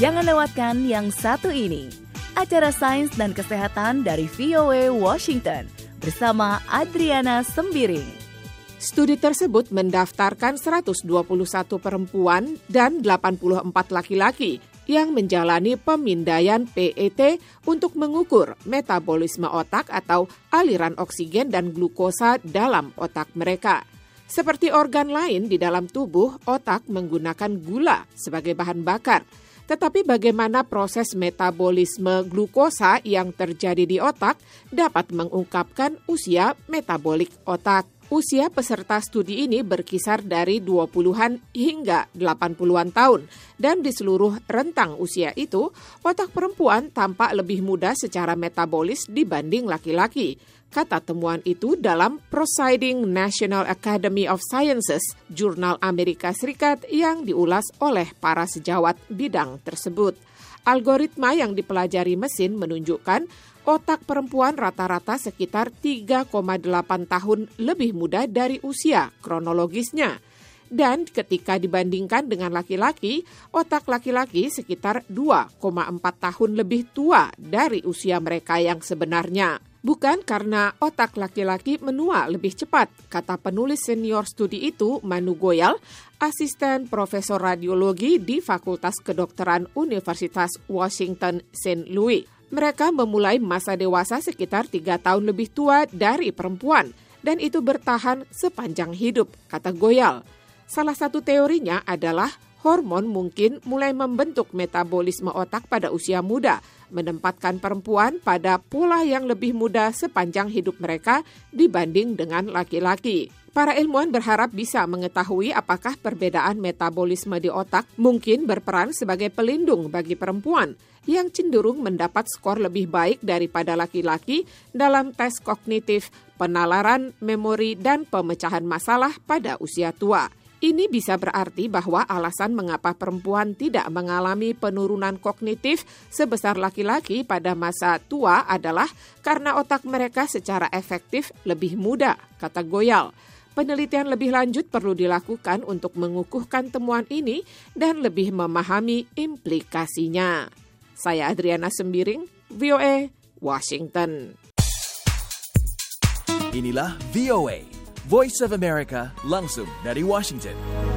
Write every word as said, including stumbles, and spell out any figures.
Jangan lewatkan yang satu ini, acara sains dan kesehatan dari V O A Washington bersama Adriana Sembiring. Studi tersebut mendaftarkan seratus dua puluh satu perempuan dan delapan puluh empat laki-laki yang menjalani pemindaian P E T untuk mengukur metabolisme otak atau aliran oksigen dan glukosa dalam otak mereka. Seperti organ lain di dalam tubuh, otak menggunakan gula sebagai bahan bakar. Tetapi bagaimana proses metabolisme glukosa yang terjadi di otak dapat mengungkapkan usia metabolik otak. Usia peserta studi ini berkisar dari dua puluhan hingga delapan puluhan tahun. Dan di seluruh rentang usia itu, otak perempuan tampak lebih muda secara metabolis dibanding laki-laki. Kata temuan itu dalam Proceeding National Academy of Sciences, jurnal Amerika Serikat yang diulas oleh para sejawat bidang tersebut. Algoritma yang dipelajari mesin menunjukkan otak perempuan rata-rata sekitar tiga koma delapan tahun lebih muda dari usia kronologisnya. Dan ketika dibandingkan dengan laki-laki, otak laki-laki sekitar dua koma empat tahun lebih tua dari usia mereka yang sebenarnya. Bukan karena otak laki-laki menua lebih cepat, kata penulis senior studi itu, Manu Goyal, asisten profesor radiologi di Fakultas Kedokteran Universitas Washington Saint Louis. Mereka memulai masa dewasa sekitar tiga tahun lebih tua dari perempuan, dan itu bertahan sepanjang hidup, kata Goyal. Salah satu teorinya adalah hormon mungkin mulai membentuk metabolisme otak pada usia muda, menempatkan perempuan pada pola yang lebih muda sepanjang hidup mereka dibanding dengan laki-laki. Para ilmuwan berharap bisa mengetahui apakah perbedaan metabolisme di otak mungkin berperan sebagai pelindung bagi perempuan yang cenderung mendapat skor lebih baik daripada laki-laki dalam tes kognitif, penalaran, memori, dan pemecahan masalah pada usia tua. Ini bisa berarti bahwa alasan mengapa perempuan tidak mengalami penurunan kognitif sebesar laki-laki pada masa tua adalah karena otak mereka secara efektif lebih muda, kata Goyal. Penelitian lebih lanjut perlu dilakukan untuk mengukuhkan temuan ini dan lebih memahami implikasinya. Saya Adriana Sembiring, V O A, Washington. Inilah V O A, Voice of America, langsung dari Washington.